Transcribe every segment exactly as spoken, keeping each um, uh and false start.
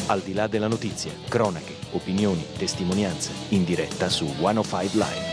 Al di là della notizia, cronache, opinioni, testimonianze, in diretta su centocinque Live.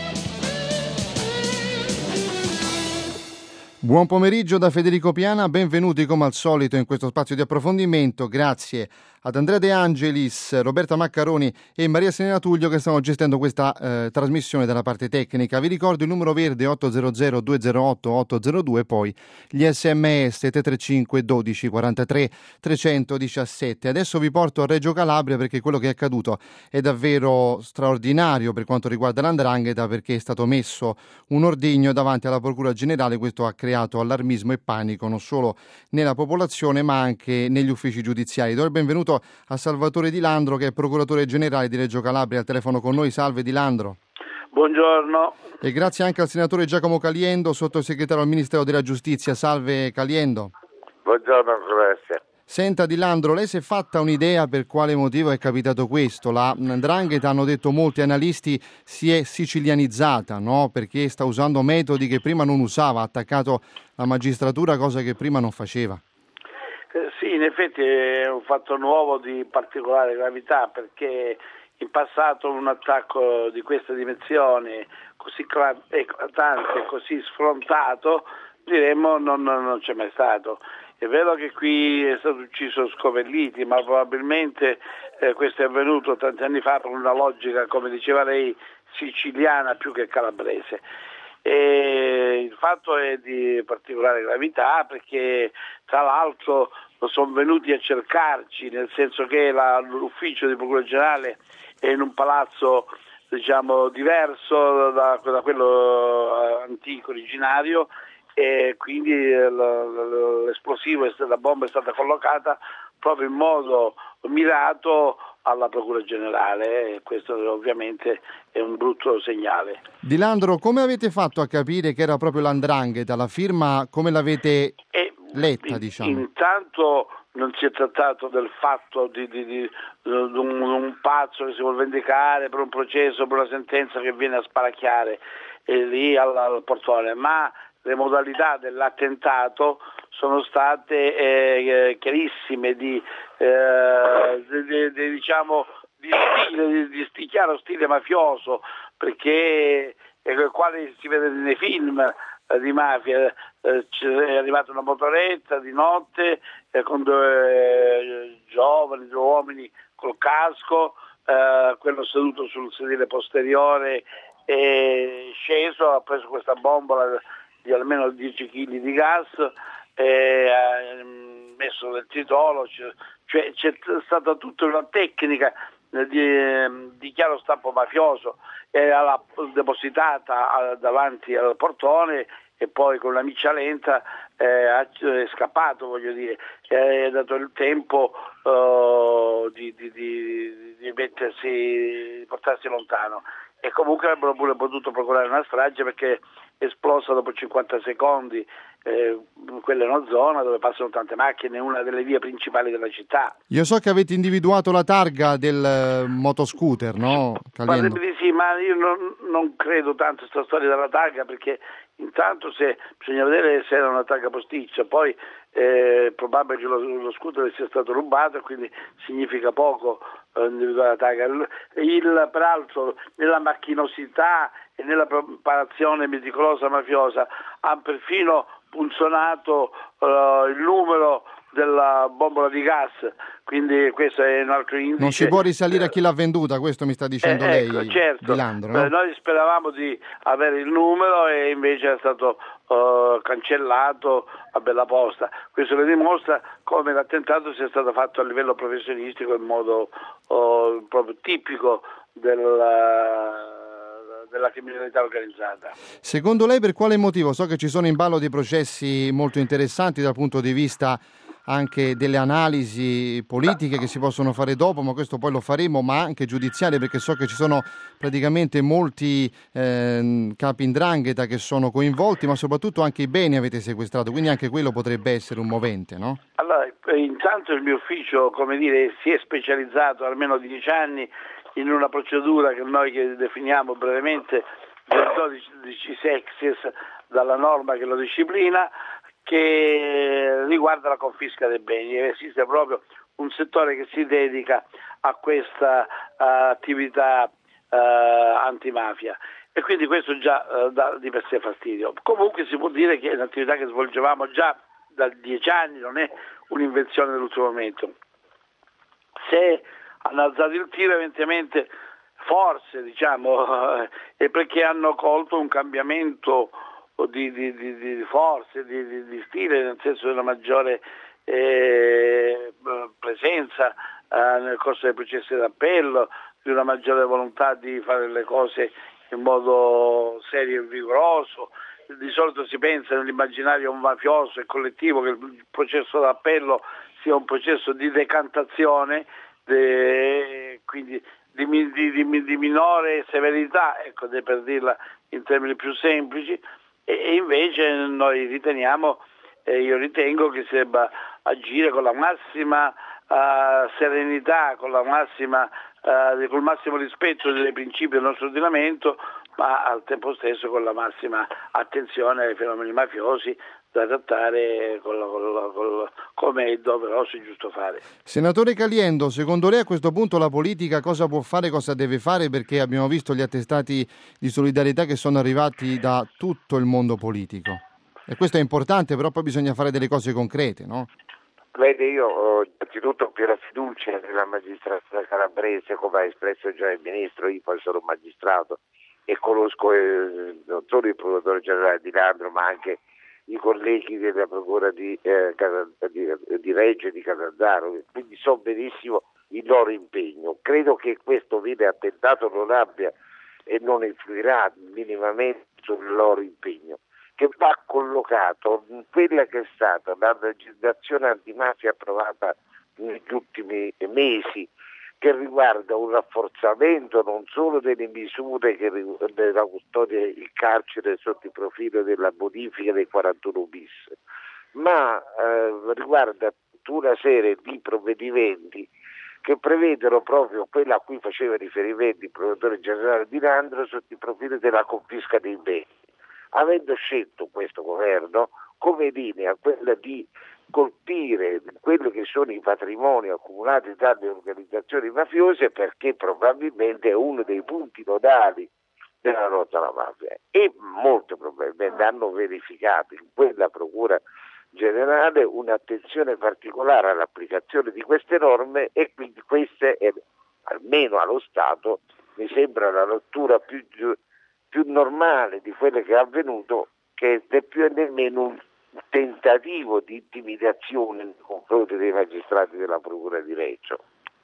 Buon pomeriggio da Federico Piana, benvenuti come al solito in questo spazio di approfondimento. Grazie ad Andrea De Angelis, Roberta Maccaroni e Maria Serena Tullio che stanno gestendo questa eh, trasmissione dalla parte tecnica. Vi ricordo il numero verde otto zero zero due zero otto otto zero due, poi gli sms tre tre cinque dodici quarantatré trecentodiciassette. Adesso vi porto a Reggio Calabria perché quello che è accaduto è davvero straordinario per quanto riguarda l'Andrangheta, perché è stato messo un ordigno davanti alla Procura Generale. Questo ha creato allarmismo e panico non solo nella popolazione ma anche negli uffici giudiziari. Do il benvenuto a Salvatore Di Landro, che è procuratore generale di Reggio Calabria, al telefono con noi. Salve Di Landro. Buongiorno. E grazie anche al senatore Giacomo Caliendo, sottosegretario al Ministero della Giustizia. Salve Caliendo. Buongiorno, grazie. Senta Di Landro, lei si è fatta un'idea per quale motivo è capitato questo? La 'ndrangheta, hanno detto molti analisti, si è sicilianizzata, no? Perché sta usando metodi che prima non usava, ha attaccato la magistratura, cosa che prima non faceva. Eh, sì, in effetti è un fatto nuovo di particolare gravità, perché in passato un attacco di queste dimensioni, così eclatante e così sfrontato, diremmo non, non, non c'è mai stato. È vero che qui è stato ucciso Scopelliti, ma probabilmente eh, questo è avvenuto tanti anni fa per una logica, come diceva lei, siciliana più che calabrese. E il fatto è di particolare gravità perché tra l'altro sono venuti a cercarci, nel senso che la, l'ufficio di Procura Generale è in un palazzo, diciamo, diverso da, da quello antico, originario, e quindi l'esplosivo, la bomba è stata collocata proprio in modo mirato alla Procura Generale, e questo ovviamente è un brutto segnale. Di Landro, come avete fatto a capire che era proprio l'Andrangheta? La firma come l'avete e, letta, diciamo? Intanto non si è trattato del fatto di, di, di, di un, un pazzo che si vuole vendicare per un processo, per una sentenza che viene a sparacchiare eh, lì al, al portone, ma le modalità dell'attentato sono state eh, chiarissime, di, eh, di, di, diciamo di stile, di, di, di chiaro stile mafioso, perché eh, quale si vede nei film eh, di mafia. Eh, è arrivata una motoretta di notte eh, con due eh, giovani, due uomini col casco, eh, quello seduto sul sedile posteriore è sceso, ha preso questa bombola di almeno dieci chili di gas, e ha messo del titolo, cioè c'è stata tutta una tecnica di, di chiaro stampo mafioso, e l'ha depositata davanti al portone e poi con la miccia lenta eh, è scappato, voglio dire, è dato il tempo uh, di, di, di, di mettersi, di portarsi lontano. E comunque avrebbero pure potuto procurare una strage, perché è esplosa dopo cinquanta secondi, eh, quella è una zona dove passano tante macchine, una delle vie principali della città. Io so che avete individuato la targa del eh, motoscooter, no? Caliendo. Di sì, ma io non, non credo tanto a questa storia della targa, perché intanto se bisogna vedere se era una targa posticcia, poi è eh, probabile che lo, lo scooter sia stato rubato, e quindi significa poco eh, individuare la targa. Il, il, peraltro nella macchinosità e nella preparazione meticolosa mafiosa ha perfino punzonato uh, il numero della bombola di gas, quindi questo è un altro indice. Non si può risalire a chi l'ha venduta, questo mi sta dicendo eh, ecco, lei, certo. Di Landro, no? Eh, noi speravamo di avere il numero e invece è stato uh, cancellato a bella posta. Questo le dimostra come l'attentato sia stato fatto a livello professionistico in modo uh, proprio tipico del della criminalità organizzata. Secondo lei per quale motivo? So che ci sono in ballo dei processi molto interessanti dal punto di vista anche delle analisi politiche che si possono fare dopo, ma questo poi lo faremo, ma anche giudiziarie, perché so che ci sono praticamente molti eh, capi 'ndrangheta che sono coinvolti, ma soprattutto anche i beni avete sequestrato, quindi anche quello potrebbe essere un movente, no? Allora, intanto il mio ufficio, come dire, si è specializzato almeno dieci anni in una procedura che noi che definiamo brevemente del dodici sexies dalla norma che lo disciplina, che riguarda la confisca dei beni. Esiste proprio un settore che si dedica a questa uh, attività uh, antimafia, e quindi questo già uh, dà di per sé fastidio. Comunque si può dire che è un'attività che svolgevamo già da dieci anni, non è un'invenzione dell'ultimo momento. Se hanno alzato il tiro evidentemente forse diciamo è perché hanno colto un cambiamento di, di, di, di forze, di, di, di stile, nel senso di una maggiore eh, presenza eh, nel corso dei processi d'appello, di una maggiore volontà di fare le cose in modo serio e vigoroso. Di solito si pensa nell'immaginario mafioso e collettivo che il processo d'appello sia un processo di decantazione, de, quindi di, di, di, di minore severità, ecco, per dirla in termini più semplici, e, e invece noi riteniamo, eh, io ritengo che si debba agire con la massima uh, serenità, con la massima, uh, col massimo rispetto dei principi del nostro ordinamento, ma al tempo stesso con la massima attenzione ai fenomeni mafiosi, da trattare con la, con la, con la, come è doveroso e giusto fare. Senatore Caliendo, secondo lei a questo punto la politica cosa può fare, cosa deve fare? Perché abbiamo visto gli attestati di solidarietà che sono arrivati da tutto il mondo politico. E questo è importante, però poi bisogna fare delle cose concrete, no? Vede, io ho innanzitutto ho piena fiducia nella magistratura calabrese, come ha espresso già il Ministro. Io poi sono magistrato e conosco eh, non solo il procuratore generale di Landro, ma anche i colleghi della procura di, eh, di, di Reggio e di Catanzaro, quindi so benissimo il loro impegno. Credo che questo vile attentato non abbia e non influirà minimamente sul loro impegno, che va collocato in quella che è stata la legislazione antimafia approvata negli ultimi mesi, che riguarda un rafforzamento non solo delle misure che della custodia e il carcere sotto il profilo della modifica dei quarantuno bis, ma eh, riguarda tutta una serie di provvedimenti che prevedono proprio quella a cui faceva riferimento il procuratore generale di Landro sotto il profilo della confisca dei beni, avendo scelto questo governo come linea quella di colpire quello che sono i patrimoni accumulati dalle organizzazioni mafiose, perché probabilmente è uno dei punti nodali della lotta alla mafia, e molto probabilmente hanno verificato in quella procura generale un'attenzione particolare all'applicazione di queste norme, e quindi questa è, almeno allo Stato, mi sembra la lettura più, più normale di quello che è avvenuto, che è più o nemmeno un tentativo di intimidazione nei confronti dei magistrati della procura di Reggio.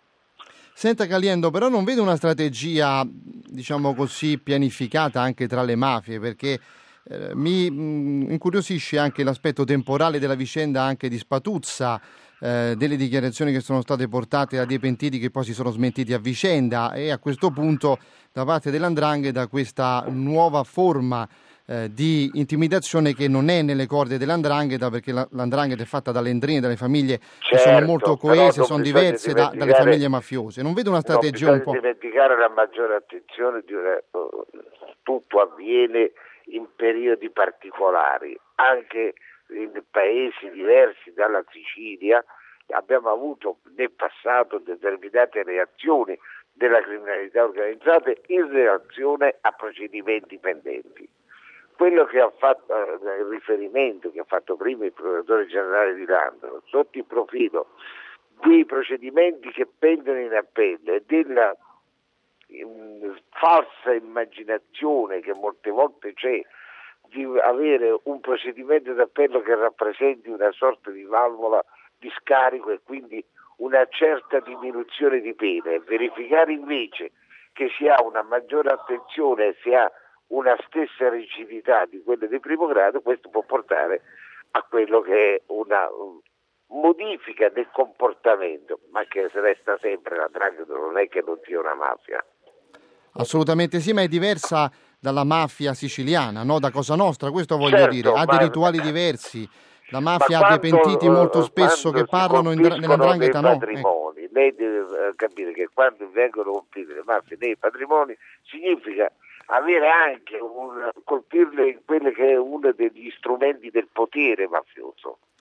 Senta Caliendo, però non vedo una strategia, diciamo così, pianificata anche tra le mafie, perché eh, mi mh, incuriosisce anche l'aspetto temporale della vicenda anche di Spatuzza, eh, delle dichiarazioni che sono state portate da dei pentiti che poi si sono smentiti a vicenda, e a questo punto da parte dell'Andrangheta questa nuova forma Eh, di intimidazione che non è nelle corde dell'Andrangheta, perché la, l'Andrangheta è fatta dalle endrine, dalle famiglie certo, che sono molto coese, sono diverse da, dalle famiglie mafiose. Non vedo una strategia un po'. Non bisogna dimenticare la maggiore attenzione di una, tutto avviene in periodi particolari, anche in paesi diversi dalla Sicilia abbiamo avuto nel passato determinate reazioni della criminalità organizzata in relazione a procedimenti pendenti. Quello che ha fatto eh, il riferimento che ha fatto prima il procuratore generale di Landro sotto il profilo dei procedimenti che pendono in appello e della in, falsa immaginazione che molte volte c'è di avere un procedimento d'appello che rappresenti una sorta di valvola di scarico e quindi una certa diminuzione di pena, e verificare invece che si ha una maggiore attenzione e si ha una stessa rigidità di quelle di primo grado, questo può portare a quello che è una modifica del comportamento, ma che resta sempre la Ndrangheta, non è che non sia una mafia. Assolutamente sì, ma è diversa dalla mafia siciliana, no? Da Cosa Nostra, questo voglio certo, dire, ha ma... dei rituali diversi. La mafia ma ha dei pentiti molto spesso che parlano in, nella Ndrangheta, no? Patrimoni, ecco. Lei deve capire che quando vengono colpite le mafie nei patrimoni significa avere anche un, colpirle in quello che è uno degli strumenti del potere mafioso.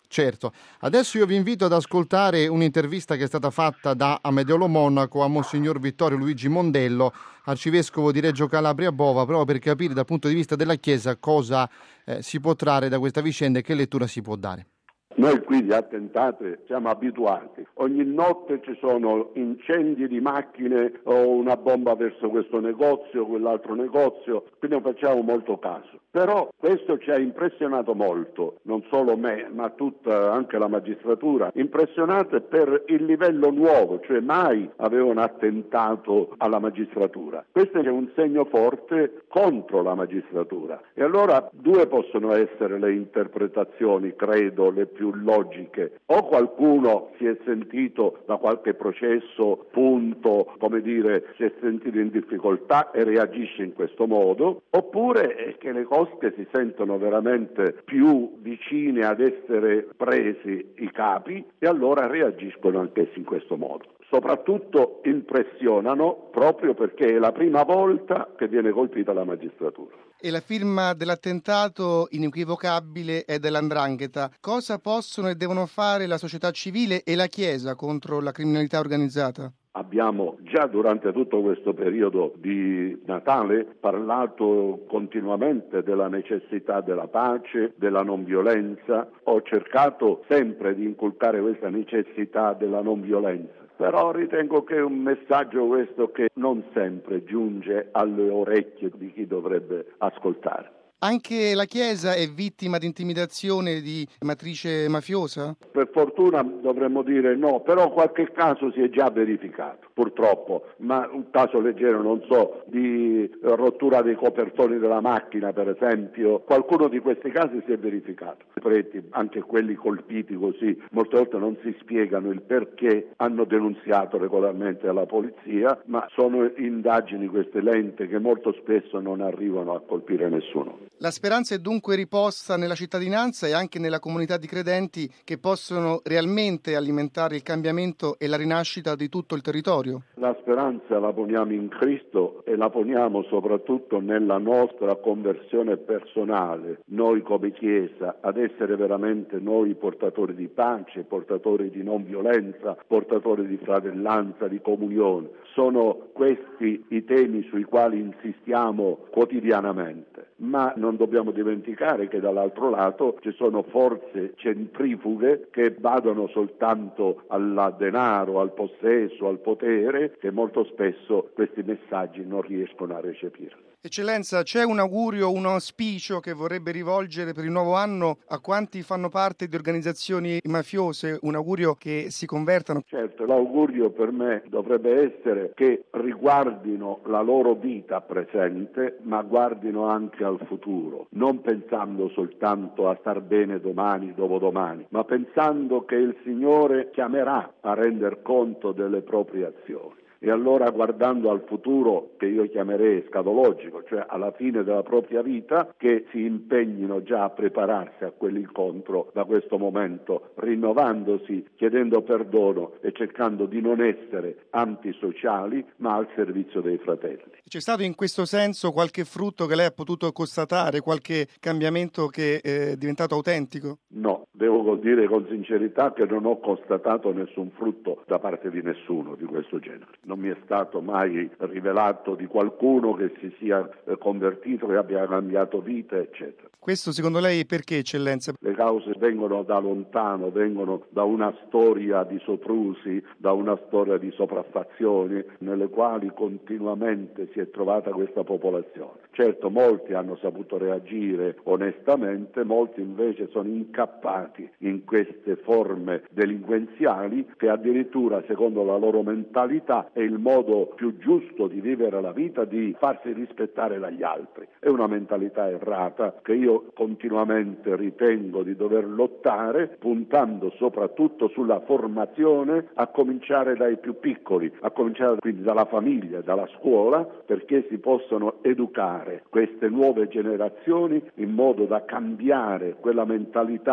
Certo. Adesso io vi invito ad ascoltare un'intervista che è stata fatta da Amedeo Monaco a Monsignor Vittorio Luigi Mondello, arcivescovo di Reggio Calabria Bova, proprio per capire dal punto di vista della Chiesa cosa eh, si può trarre da questa vicenda e che lettura si può dare. Noi qui di attentate siamo abituati, ogni notte ci sono incendi di macchine o una bomba verso questo negozio, quell'altro negozio, quindi non facciamo molto caso. Però questo ci ha impressionato molto, non solo me, ma tutta anche la magistratura, impressionate per il livello nuovo, cioè mai avevano attentato alla magistratura. Questo è un segno forte contro la magistratura. E allora due possono essere le interpretazioni, credo, le più logiche. O qualcuno si è sentito da qualche processo, punto, come dire, si è sentito in difficoltà e reagisce in questo modo, oppure è che le cose si sentono veramente più vicine ad essere presi i capi e allora reagiscono anch'essi in questo modo. Soprattutto impressionano proprio perché è la prima volta che viene colpita la magistratura. E la firma dell'attentato inequivocabile è dell'Andrangheta. Cosa possono e devono fare la società civile e la Chiesa contro la criminalità organizzata? Abbiamo già durante tutto questo periodo di Natale parlato continuamente della necessità della pace, della non violenza. Ho cercato sempre di inculcare questa necessità della non violenza. Però ritengo che è un messaggio questo che non sempre giunge alle orecchie di chi dovrebbe ascoltare. Anche la Chiesa è vittima di intimidazione di matrice mafiosa? Per fortuna dovremmo dire no, però qualche caso si è già verificato, purtroppo, ma un caso leggero, non so, di rottura dei copertoni della macchina, per esempio, qualcuno di questi casi si è verificato. I preti, anche quelli colpiti così, molte volte non si spiegano il perché hanno denunziato regolarmente alla polizia, ma sono indagini queste lente che molto spesso non arrivano a colpire nessuno. La speranza è dunque riposta nella cittadinanza e anche nella comunità di credenti che possono realmente alimentare il cambiamento e la rinascita di tutto il territorio? La speranza la poniamo in Cristo e la poniamo soprattutto nella nostra conversione personale, noi come Chiesa, ad essere veramente noi portatori di pace, portatori di non violenza, portatori di fratellanza, di comunione. Sono questi i temi sui quali insistiamo quotidianamente, ma non dobbiamo dimenticare che dall'altro lato ci sono forze centrifughe che badano soltanto al denaro, al possesso, al potere, che molto spesso questi messaggi non riescono a recepire. Eccellenza, c'è un augurio, un auspicio che vorrebbe rivolgere per il nuovo anno a quanti fanno parte di organizzazioni mafiose, un augurio che si convertano? Certo, l'augurio per me dovrebbe essere che riguardino la loro vita presente, ma guardino anche al futuro, non pensando soltanto a star bene domani, dopodomani, ma pensando che il Signore chiamerà a render conto delle proprie azioni. E allora guardando al futuro, che io chiamerei escatologico, cioè alla fine della propria vita, che si impegnino già a prepararsi a quell'incontro da questo momento, rinnovandosi, chiedendo perdono e cercando di non essere antisociali, ma al servizio dei fratelli. C'è stato in questo senso qualche frutto che lei ha potuto constatare, qualche cambiamento che è diventato autentico? No, devo dire con sincerità che non ho constatato nessun frutto da parte di nessuno di questo genere. Non mi è stato mai rivelato di qualcuno che si sia convertito, che abbia cambiato vita, eccetera. Questo secondo lei perché, Eccellenza? Le cause vengono da lontano, vengono da una storia di soprusi, da una storia di sopraffazioni nelle quali continuamente si è trovata questa popolazione. Certo, molti hanno saputo reagire onestamente, molti invece sono incappati in queste forme delinquenziali che addirittura, secondo la loro mentalità, è il modo più giusto di vivere la vita, di farsi rispettare dagli altri. È una mentalità errata che io continuamente ritengo di dover lottare, puntando soprattutto sulla formazione, a cominciare dai più piccoli, a cominciare quindi dalla famiglia, dalla scuola, perché si possono educare queste nuove generazioni in modo da cambiare quella mentalità che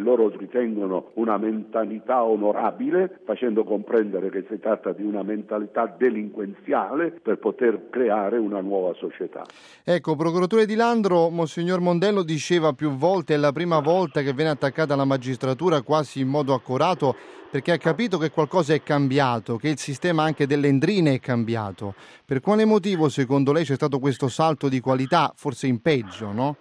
loro ritengono una mentalità onorabile, facendo comprendere che si tratta di una mentalità delinquenziale per poter creare una nuova società. Ecco, procuratore Di Landro, Monsignor Mondello diceva più volte: è la prima volta che viene attaccata la magistratura quasi in modo accorato, perché ha capito che qualcosa è cambiato, che il sistema anche delle endrine è cambiato. Per quale motivo secondo lei c'è stato questo salto di qualità, forse in peggio, no?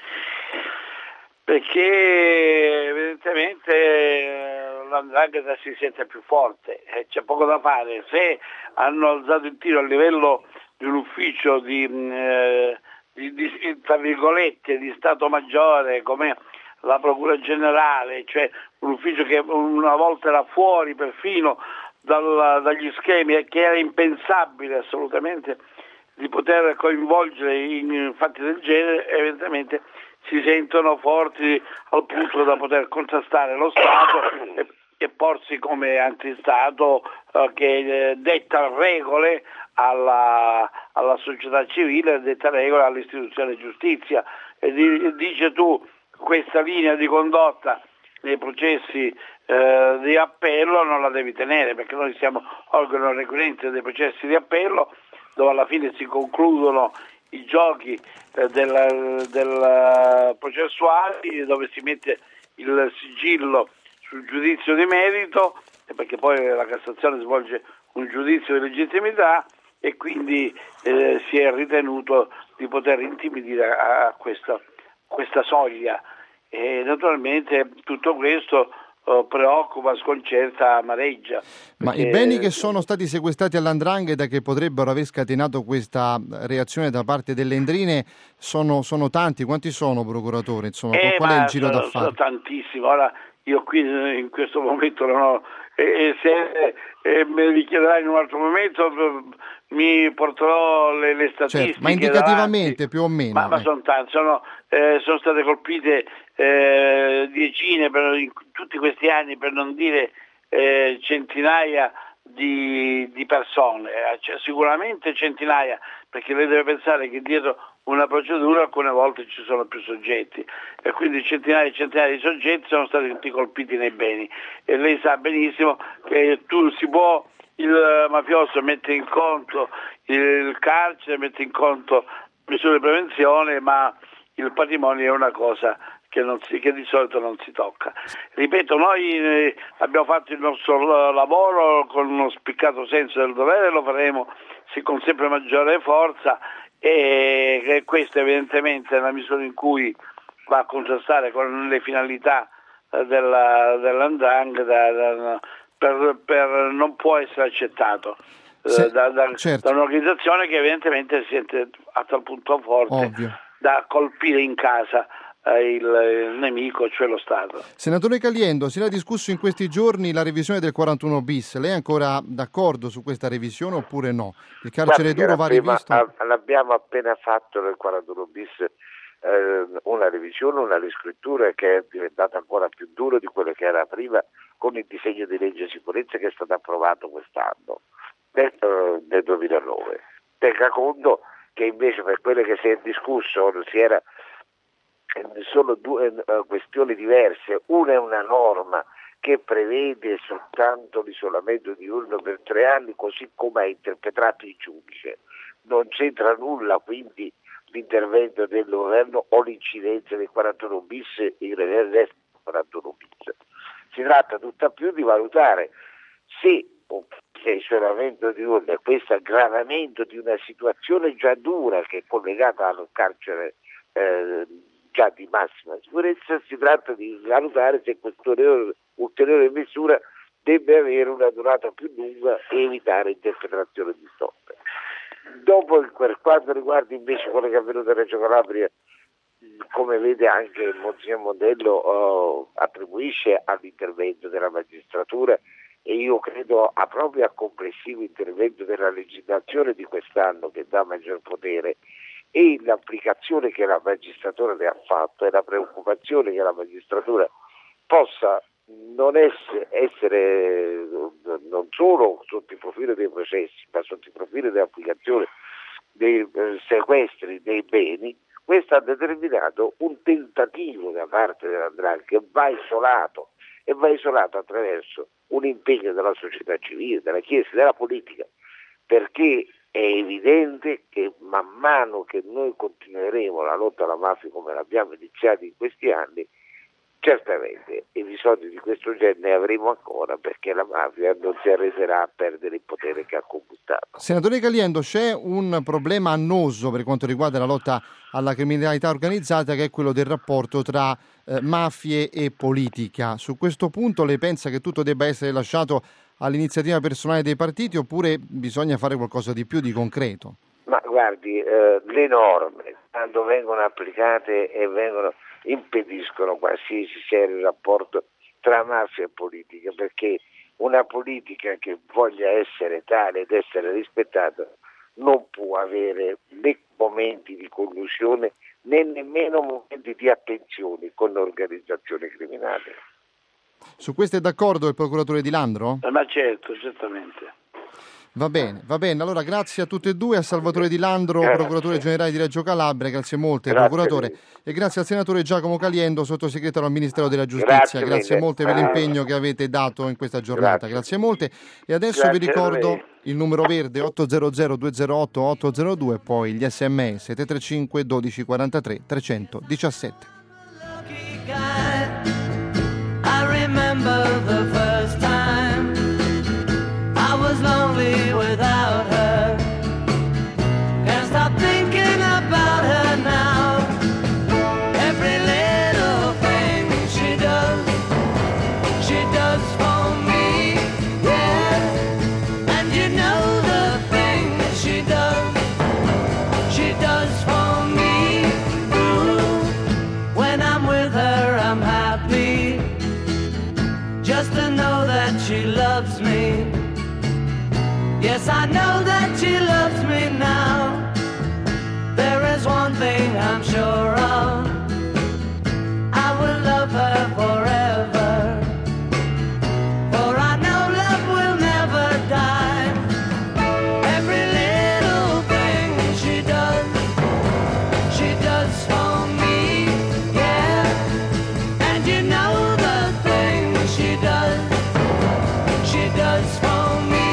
Perché evidentemente l'andrangheta si sente più forte, eh, c'è poco da fare. Se hanno alzato il tiro a livello di un ufficio di, eh, di, di tra virgolette di Stato Maggiore come la Procura Generale, cioè un ufficio che una volta era fuori perfino dal, dagli schemi e che era impensabile assolutamente di poter coinvolgere in fatti del genere, evidentemente si sentono forti al punto da poter contrastare lo Stato e, e porsi come antistato eh, che eh, detta regole alla, alla società civile, detta regole all'istituzione giustizia e, di, e dice tu questa linea di condotta nei processi eh, di appello non la devi tenere, perché noi siamo organo requirente dei processi di appello dove alla fine si concludono i giochi eh, del, del processuali, dove si mette il sigillo sul giudizio di merito, perché poi la Cassazione svolge un giudizio di legittimità e quindi eh, si è ritenuto di poter intimidire a questa, questa soglia. E naturalmente tutto questo uh, preoccupa, sconcerta, amareggia. Ma perché... i beni che sono stati sequestrati all'andrangheta, che potrebbero aver scatenato questa reazione da parte delle endrine, sono, sono tanti? Quanti sono, procuratore? Insomma, eh, qual è il giro sono, d'affari? Sono tantissimi. Ora io qui in questo momento non ho, e, e se e me li chiederai in un altro momento mi porterò le, le statistiche. Certo, ma indicativamente davanti. più o meno? Ma, ma eh. sono tanti, sono, eh, sono state colpite eh, decine per, in tutti questi anni, per non dire eh, centinaia di, di persone, eh, cioè, sicuramente centinaia, perché lei deve pensare che dietro una procedura alcune volte ci sono più soggetti e quindi centinaia e centinaia di soggetti sono stati tutti colpiti nei beni e lei sa benissimo che tu si può, il mafioso mette in conto il carcere, mette in conto misure di prevenzione, ma il patrimonio è una cosa che, non si, che di solito non si tocca. Ripeto, noi eh, abbiamo fatto il nostro lavoro con uno spiccato senso del dovere, lo faremo sì, con sempre maggiore forza e, e questo evidentemente nella misura in cui va a contrastare con le finalità eh, della, dell'andrangheta per, per non può essere accettato. Se, da, da, certo. da un'organizzazione che evidentemente si sente a tal punto forte Ovvio. da colpire in casa eh, il, il nemico, cioè lo Stato. Senatore Caliendo, si era discusso in questi giorni la revisione del quarantuno bis. Lei è ancora d'accordo su questa revisione oppure no? Il carcere duro va rivisto? A, l'abbiamo appena fatto nel quarantuno bis eh, una revisione, una riscrittura che è diventata ancora più dura di quella che era prima con il disegno di legge sicurezza che è stato approvato quest'anno. Nel duemilanove. Tenga conto che invece per quelle che si è discusso si era, sono due uh, questioni diverse. Una è una norma che prevede soltanto l'isolamento diurno per tre anni, così come ha interpretato il giudice. Non c'entra nulla quindi l'intervento del governo o l'incidenza del quarantuno bis e il resto del quarantuno bis. Si tratta tutt'al più di valutare se che isolamento diurno e questo aggravamento di una situazione già dura che è collegata al carcere eh, già di massima sicurezza, si tratta di valutare se questa ulteriore misura deve avere una durata più lunga e evitare interpretazioni distorte. Dopo, per quanto riguarda invece quello che è avvenuto a Reggio Calabria, come vede anche il Monsignor Mondello oh, attribuisce all'intervento della magistratura e io credo a proprio a complessivo intervento della legislazione di quest'anno che dà maggior potere e l'applicazione che la magistratura ne ha fatto e la preoccupazione che la magistratura possa non essere, essere non solo sotto il profilo dei processi ma sotto il profilo dell'applicazione dei eh, sequestri dei beni Questo ha determinato un tentativo da parte dell'Andrangheta che va isolato e va isolato attraverso un impegno della società civile, della Chiesa, della politica, perché è evidente che man mano che noi continueremo la lotta alla mafia come l'abbiamo iniziata in questi anni, certamente episodi di questo genere ne avremo ancora, perché la mafia non si arreserà a perdere il potere che ha conquistato. Senatore Caliendo, c'è un problema annoso per quanto riguarda la lotta alla criminalità organizzata, che è quello del rapporto tra eh, mafie e politica. Su questo punto lei pensa che tutto debba essere lasciato all'iniziativa personale dei partiti, oppure bisogna fare qualcosa di più, di concreto? Ma guardi, eh, le norme, quando vengono applicate e vengono impediscono qualsiasi serio rapporto tra mafia e politica, perché una politica che voglia essere tale ed essere rispettata non può avere né momenti di collusione né nemmeno momenti di attenzione con l'organizzazione criminale. Su questo è d'accordo il procuratore Di Landro? Eh, ma certo, certamente. Va bene, va bene. Allora grazie a tutti e due, a Salvatore Di Landro, Grazie. procuratore generale di Reggio Calabria, grazie molte, Grazie procuratore, e grazie al senatore Giacomo Caliendo, sottosegretario al Ministero della Giustizia. Grazie, Grazie mille. molte per l'impegno che avete dato in questa giornata. Grazie, grazie molte. E adesso Grazie vi a ricordo lei. il numero verde otto zero zero due zero otto otto zero due, poi gli sms sette tre cinque dodici quarantatré trecentodiciassette. I remember the first time I was lonely without her. Can't stop thinking about her now. Every little thing she does, she does for me, yeah. And you know the things she does, she does for me. Ooh. When I'm with her, I'm happy, just to know that she loves me. Yes, I know that she loves me now. There is one thing I'm sure of, I will love her forever, for I know love will never die. Every little thing she does, she does for me, yeah. And you know the things she does, she does for me.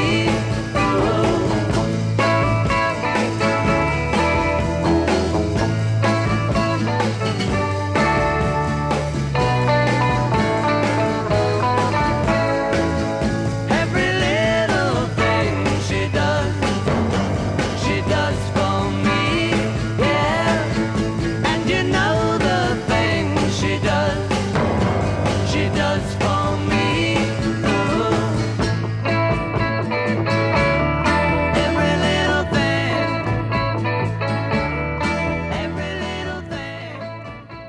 Every little thing she does, she does for me, yeah. And you know the things she does, she does for me. Ooh. Every little thing, every little thing.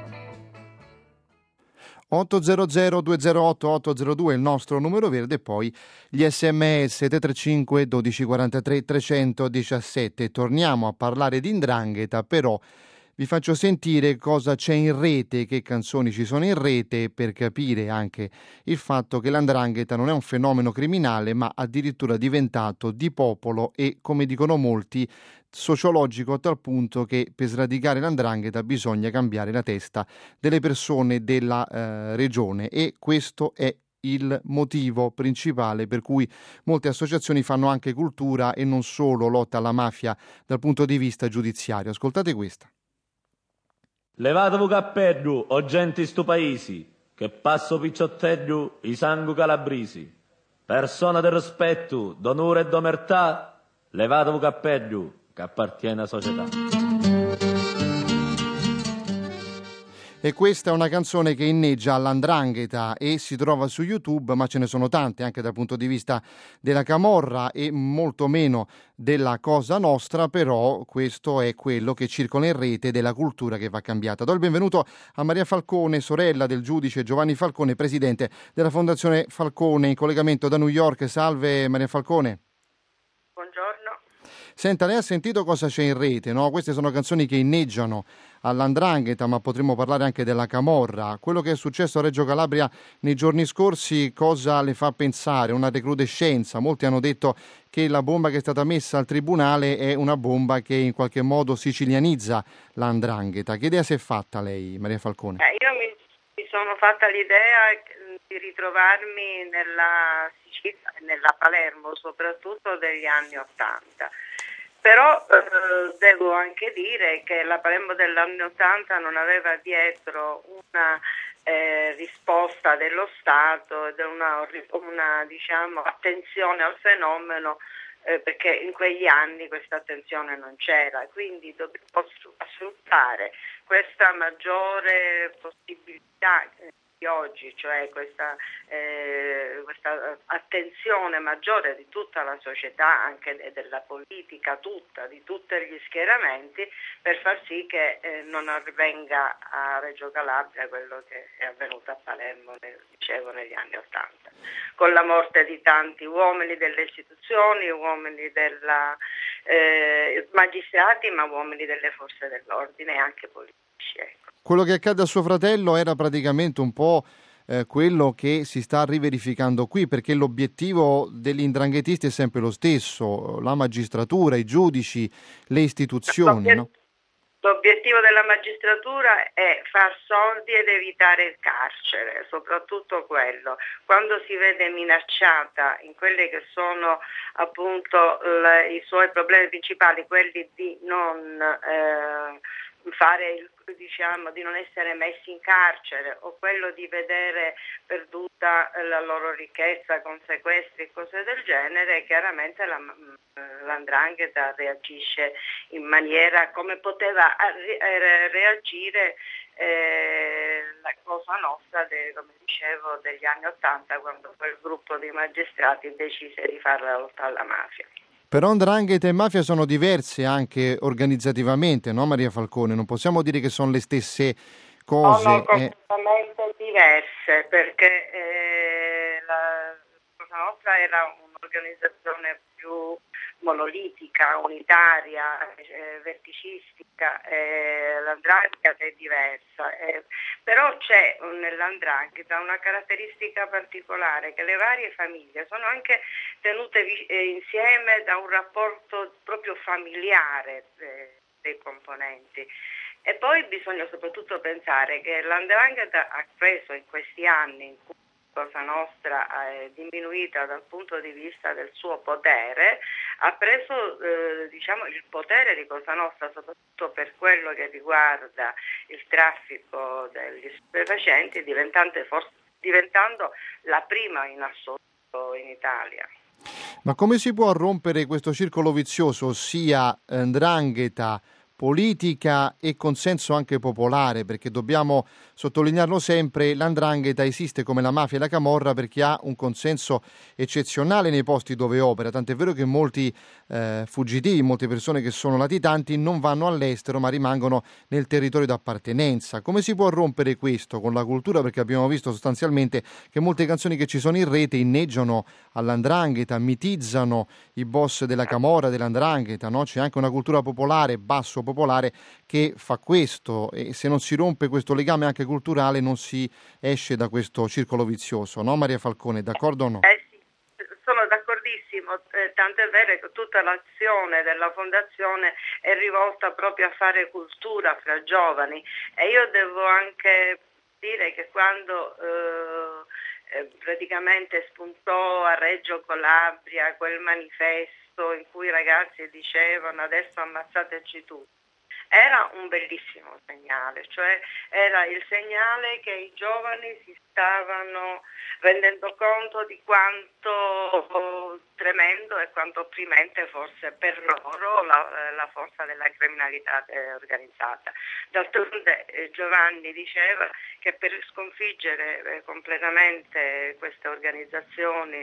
otto zero zero due zero otto otto zero due è il nostro numero verde, poi gli sms sette tre cinque dodici quarantatré trecentodiciassette. Torniamo a parlare di 'ndrangheta, però vi faccio sentire cosa c'è in rete, che canzoni ci sono in rete, per capire anche il fatto che la 'ndrangheta non è un fenomeno criminale, ma addirittura diventato di popolo e, come dicono molti, sociologico, a tal punto che per sradicare la 'ndrangheta bisogna cambiare la testa delle persone della eh, regione, e questo è il motivo principale per cui molte associazioni fanno anche cultura e non solo lotta alla mafia dal punto di vista giudiziario. Ascoltate questa. Levatevi cappello, o gente stu paesi, che passo picciottello i sangu calabrisi. Persona del rispetto, d'onore e d'omertà, levatevi cappello, che appartiene alla società. E questa è una canzone che inneggia alla 'ndrangheta e si trova su YouTube, ma ce ne sono tante anche dal punto di vista della camorra e molto meno della Cosa Nostra, però questo è quello che circola in rete della cultura che va cambiata. Do il benvenuto a Maria Falcone, sorella del giudice Giovanni Falcone, presidente della Fondazione Falcone, in collegamento da New York. Salve Maria Falcone. Buongiorno. Senta, lei ha sentito cosa c'è in rete, no? Queste sono canzoni che inneggiano all'Andrangheta, ma potremmo parlare anche della camorra. Quello che è successo a Reggio Calabria nei giorni scorsi, cosa le fa pensare? Una recrudescenza. Molti hanno detto che la bomba che è stata messa al tribunale è una bomba che in qualche modo sicilianizza l'Andrangheta. Che idea si è fatta lei, Maria Falcone? Eh, io mi, mi sono fatta l'idea di ritrovarmi nella Sicilia, nella Palermo, soprattutto degli anni Ottanta. Però eh, devo anche dire che la Palermo degli anni Ottanta non aveva dietro una eh, risposta dello Stato ed una, una diciamo, attenzione al fenomeno, eh, perché in quegli anni questa attenzione non c'era, quindi dobbiamo sfruttare questa maggiore possibilità di oggi, cioè questa, eh, questa attenzione maggiore di tutta la società, anche della politica tutta, di tutti gli schieramenti, per far sì che eh, non avvenga a Reggio Calabria quello che è avvenuto a Palermo, dicevo, negli anni Ottanta, con la morte di tanti uomini delle istituzioni, uomini della eh, magistrati, ma uomini delle forze dell'ordine e anche politici, ecco. Quello che accade a suo fratello era praticamente un po' eh, quello che si sta riverificando qui, perché l'obiettivo degli indranghetisti è sempre lo stesso, la magistratura, i giudici, le istituzioni, L'obiet- no? L'obiettivo della magistratura è far soldi ed evitare il carcere, soprattutto quello. Quando si vede minacciata in quelli che sono appunto le, i suoi problemi principali, quelli di non eh, fare il, diciamo di non essere messi in carcere, o quello di vedere perduta la loro ricchezza con sequestri e cose del genere, chiaramente la, l'Andrangheta reagisce in maniera come poteva reagire eh, la Cosa Nostra, de, come dicevo, degli anni Ottanta, quando quel gruppo di magistrati decise di fare la lotta alla mafia. Però 'ndrangheta e mafia sono diverse anche organizzativamente, no Maria Falcone? Non possiamo dire che sono le stesse cose. Sono completamente eh... diverse, perché eh, la Cosa Nostra era un'organizzazione più monolitica, unitaria, eh, verticistica, eh, l'Andrangheta è diversa, eh, però c'è nell'Andrangheta una caratteristica particolare, che le varie famiglie sono anche tenute eh, insieme da un rapporto proprio familiare eh, dei componenti. E poi bisogna soprattutto pensare che l'Andrangheta ha preso in questi anni in cui Cosa Nostra è diminuita dal punto di vista del suo potere, ha preso eh, diciamo il potere di Cosa Nostra soprattutto per quello che riguarda il traffico degli stupefacenti, diventando, forse, diventando la prima in assoluto in Italia. Ma come si può rompere questo circolo vizioso, ossia 'ndrangheta, politica e consenso anche popolare? Perché dobbiamo sottolinearlo sempre, l'Andrangheta esiste come la mafia e la camorra perché ha un consenso eccezionale nei posti dove opera, tant'è vero che molti eh, fuggitivi, molte persone che sono latitanti non vanno all'estero ma rimangono nel territorio d'appartenenza. Come si può rompere questo con la cultura? Perché abbiamo visto sostanzialmente che molte canzoni che ci sono in rete inneggiano all'Andrangheta, mitizzano i boss della camorra, dell'Andrangheta, no? C'è anche una cultura popolare, basso popolare, che fa questo, e se non si rompe questo legame anche culturale non si esce da questo circolo vizioso, no Maria Falcone, d'accordo o no? Eh sì, sono d'accordissimo, eh, tant'è vero che tutta l'azione della fondazione è rivolta proprio a fare cultura fra giovani, e io devo anche dire che quando eh, eh, praticamente spuntò a Reggio Calabria quel manifesto in cui i ragazzi dicevano adesso ammazzateci tutti, era un bellissimo segnale, cioè era il segnale che i giovani si stavano rendendo conto di quanto tremendo e quanto opprimente fosse per loro la, la forza della criminalità organizzata. D'altronde eh, Giovanni diceva che per sconfiggere eh, completamente queste organizzazioni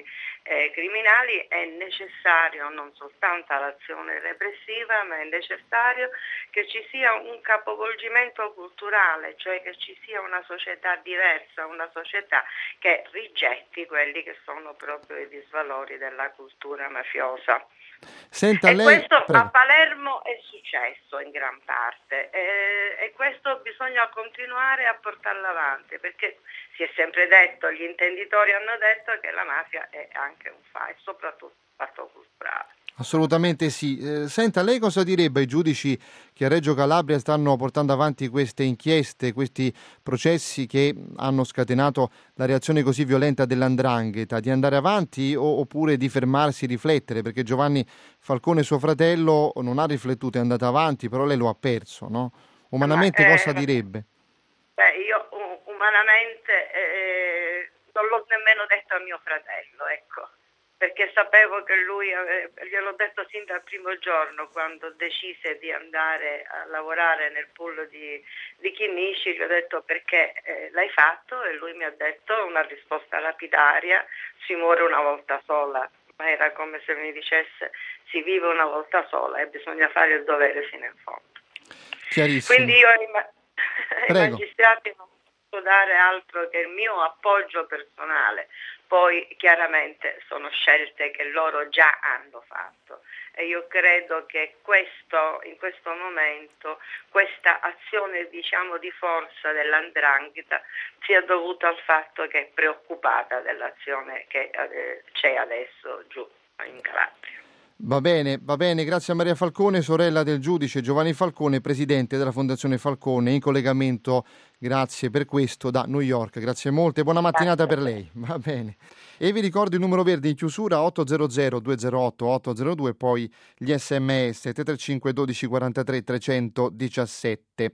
eh, criminali è necessario non soltanto l'azione repressiva, ma è necessario che ci sia un capovolgimento culturale, cioè che ci sia una società diversa, una società che rigetti quelli che sono proprio i disvalori della cultura mafiosa. Senta, e lei... questo Prego. a Palermo è successo in gran parte e, e questo bisogna continuare a portarlo avanti, perché si è sempre detto, gli intenditori hanno detto che la mafia è anche un fatto, soprattutto un fatto culturale. Assolutamente sì. Eh, senta, lei cosa direbbe ai giudici che a Reggio Calabria stanno portando avanti queste inchieste, questi processi che hanno scatenato la reazione così violenta dell'Andrangheta, di andare avanti o, oppure di fermarsi, riflettere? Perché Giovanni Falcone, suo fratello, non ha riflettuto, è andato avanti, però lei lo ha perso, no? Umanamente Ma, eh, cosa direbbe? Beh, io um, umanamente eh, non l'ho nemmeno detto a mio fratello, ecco. Perché sapevo che lui, ave- gliel'ho detto sin dal primo giorno quando decise di andare a lavorare nel pool di, di Chinnisci, gli ho detto perché eh, l'hai fatto e lui mi ha detto una risposta lapidaria, si muore una volta sola, ma era come se mi dicesse si vive una volta sola e bisogna fare il dovere fino in fondo. Chiarissimo. Quindi io ai, ma- ai magistrati non posso dare altro che il mio appoggio personale. Poi chiaramente sono scelte che loro già hanno fatto e io credo che questo, in questo momento questa azione diciamo di forza dell'Andrangheta sia dovuta al fatto che è preoccupata dell'azione che eh, c'è adesso giù in Calabria. Va bene, va bene, grazie a Maria Falcone, sorella del giudice Giovanni Falcone, presidente della Fondazione Falcone, in collegamento, grazie per questo, da New York. Grazie molte, buona mattinata per lei. Va bene. E vi ricordo il numero verde in chiusura otto zero zero due zero otto otto zero due, poi gli sms tre tre cinque uno due quattro tre tre uno sette.